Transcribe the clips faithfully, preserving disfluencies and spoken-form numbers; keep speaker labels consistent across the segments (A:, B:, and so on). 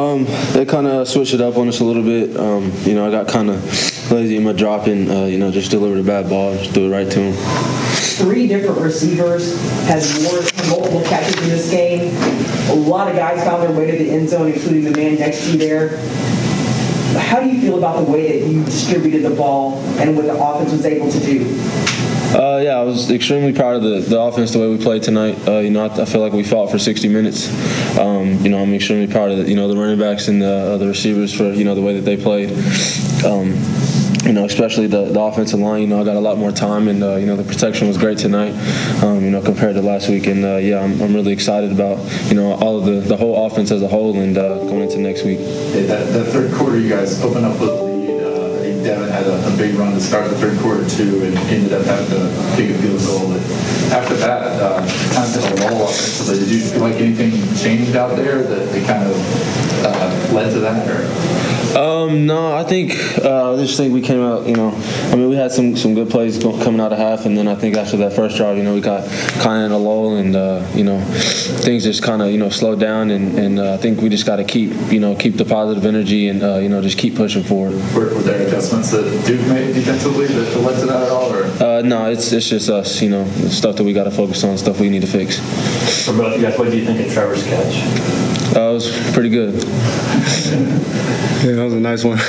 A: Um, they kind of switched it up on us a little bit. Um, you know, I got kind of lazy in my dropping. Uh, you know, just delivered a bad ball, just threw it right to him.
B: Three different receivers had more multiple catches in this game. A lot of guys found their way to the end zone, including the man next to you there. How do you feel about the way that you distributed the ball and what the offense was able to do?
A: Uh, yeah, I was extremely proud of the, the offense, the way we played tonight. Uh, you know, I, I feel like we fought for sixty minutes. Um, you know, I'm extremely proud of the, you know, the running backs and the, uh, the receivers for, you know, the way that they played. Um, you know, especially the, the offensive line. You know, I got a lot more time, and uh, you know, the protection was great tonight. Um, you know, compared to last week, and uh, yeah, I'm, I'm really excited about, you know, all of the, the whole offense as a whole, and uh, going into next week.
C: Yeah, that, that third quarter, you guys opened up with a lead. Uh, I think Devin had a, a big run to start the third quarter too, and ended up having to kick a field goal. But after that, uh, kind of hit a lull offensively. Did you feel like anything changed out there that, that kind of uh, led to that? Or?
A: Um, no, I think uh, I just think we came out. You know, I mean, we had some, some good plays coming out of half, and then I think after that first drive, you know, we got kind of in a lull, and uh, you know, things just kind of you know slowed down, and, and uh, I think we just got to keep you know keep the positive energy, and uh, you know just keep pushing forward.
C: Were, were there adjustments that Duke made defensively that led to that at all, or?
A: Uh, no, it's it's just us. You know, stuff that we got to focus on, stuff we need to fix.
D: For both of you guys, what do you think of Trevor's catch?
A: Uh, it was pretty good.
E: Yeah, that was a nice one.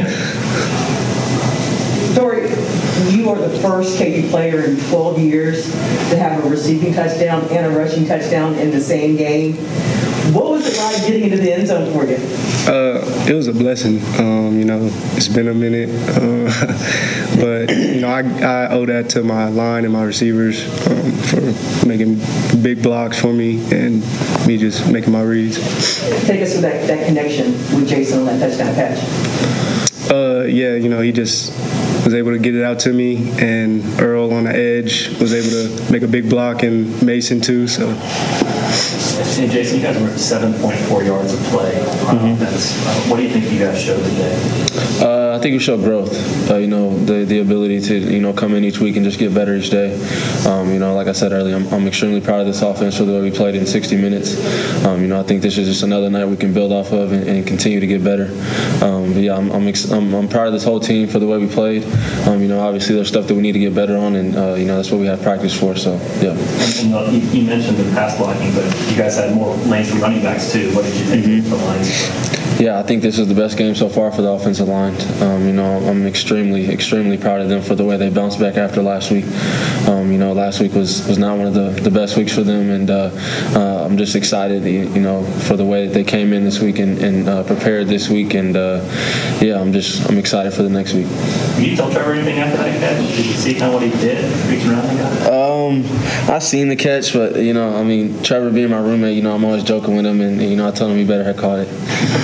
B: Tori, you are the first K U player in twelve years to have a receiving touchdown and a rushing touchdown in the same game. What was it like getting into the end zone for you?
E: Uh, it was a blessing. Um, you know, it's been a minute, uh, but you know, I, I owe that to my line and my receivers um, for making big blocks for me and me just making my reads.
B: Take us through that, that connection with Jason on that touchdown catch.
E: Uh, yeah, you know, he just was able to get it out to me, and Earl on the edge was able to make a big block, and Mason too. So.
D: And Jason, you guys were at seven point four yards of play on mm-hmm. offense. Uh, what do you think you guys showed today?
A: Uh, I think we showed growth. Uh, you know, the the ability to you know come in each week and just get better each day. Um, you know, like I said earlier, I'm, I'm extremely proud of this offense for the way we played in sixty minutes. Um, you know, I think this is just another night we can build off of and, and continue to get better. Um, but yeah, I'm I'm, ex- I'm I'm proud of this whole team for the way we played. Um, you know, obviously there's stuff that we need to get better on, and uh, you know that's what we have practice for. So yeah.
D: And, and uh, you, you mentioned the pass blocking, but you guys had more lanes for running backs too. What did you think mm-hmm. of the lines?
A: Yeah, I think this is the best game so far for the offensive line. Um, you know, I'm extremely, extremely proud of them for the way they bounced back after last week. Um, you know, last week was, was not one of the, the best weeks for them, and uh, uh, I'm just excited, you know, for the way that they came in this week and, and uh, prepared this week, and uh, yeah, I'm just I'm excited for the next week.
D: Did you tell Trevor anything after that catch? Did you see kind of what he did? Reaching around and got it?
A: Um, I seen the catch, but you know, I mean, Trevor being my roommate, you know, I'm always joking with him, and you know, I told him he better have caught it.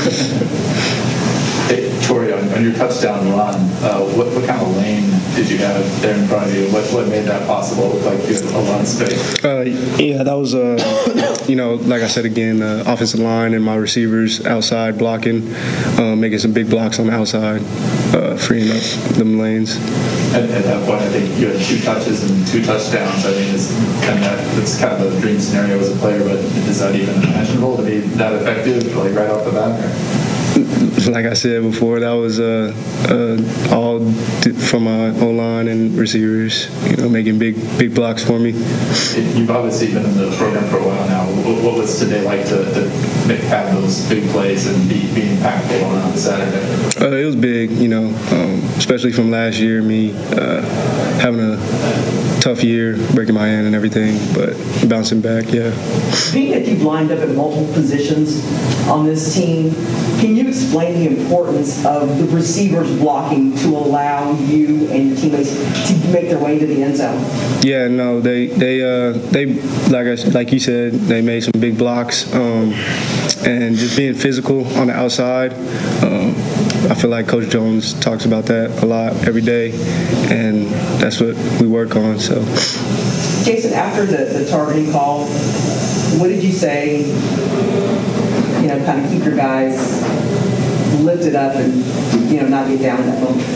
C: Hey, Tori, on, on your touchdown run, uh, what, what kind of lane did you have there in front of you? What what made that possible? It looked like you had a run space.
E: Uh, yeah, that was, uh, you know, like I said again, uh, offensive line and my receivers outside blocking, uh, making some big blocks on the outside, uh, freeing up them lanes.
C: At, at that point, I think you had two touches and two touchdowns. I mean, it's kind of it's kind of a dream scenario as a player, but is that even imaginable to be that effective, like right off the bat? Or?
E: Like I said before, that was uh, uh, all from my O-line and receivers, you know, making big big blocks for me.
C: You've obviously been in the program for a while now. What was today like to, to make, have those big plays and be, be impactful on Saturday?
E: Uh, it was big, you know, um, especially from last year, me uh, having a tough year, breaking my hand and everything, but bouncing back, yeah.
B: Being that you've lined up at multiple positions on this team, can you explain the importance of the receivers blocking to allow you and your teammates to make their way into the end zone?
E: Yeah, no, they they uh, they like I, like you said, they made some big blocks, um, and just being physical on the outside. Um, I feel like Coach Jones talks about that a lot every day, and that's what we work on. So,
B: Jason, after the, the targeting call, what did you say? You know, kind of keep your guys lifted up and, you know, not get down in that moment.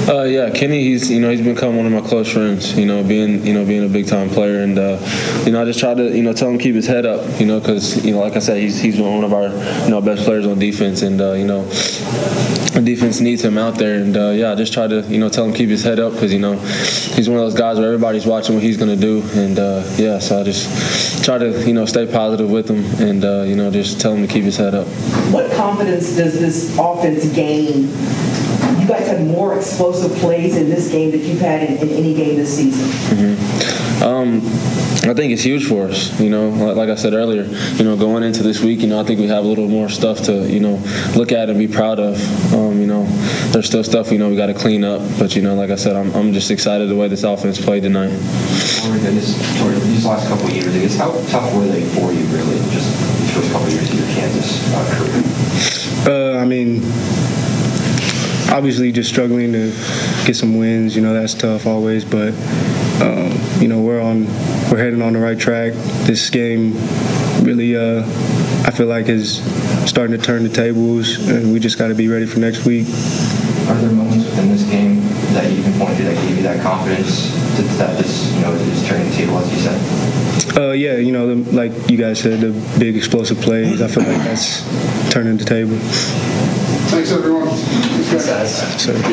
A: Uh, yeah, Kenny. He's you know he's become one of my close friends. You know, being you know being a big time player, and uh, you know I just try to you know tell him to keep his head up. You know, because you know like I said, he's he's one of our you know best players on defense, and uh, you know the defense needs him out there. And uh, yeah, I just try to you know tell him to keep his head up because you know he's one of those guys where everybody's watching what he's gonna do, and uh, yeah, so I just try to you know stay positive with him, and uh, you know just tell him to keep his head up.
B: What confidence does this offense gain? You guys had more explosive plays in this game that you've had in, in any game this season.
A: Mm-hmm. Um, I think it's huge for us. You know, like, like I said earlier, you know, going into this week, you know, I think we have a little more stuff to, you know, look at and be proud of. Um, you know, there's still stuff, you know, we got to clean up. But, you know, like I said, I'm, I'm just excited the way this offense played tonight.
F: Toward this, toward these last couple of years, I guess, how tough were they for you, really, just these first couple of years of your Kansas uh, career?
E: Uh, I mean, obviously just struggling to get some wins, you know, that's tough always, but, um, you know, we're on, we're heading on the right track. This game really, uh, I feel like is starting to turn the tables, and we just got to be ready for next week.
F: Are there moments within this game that you can point to that gave you that confidence that, that this, you know, is turning the table, as you said?
E: Uh, yeah, you know, the, like you guys said, the big explosive plays, I feel like that's turning the table.
G: Thanks, everyone.
D: Thanks, guys.
E: So.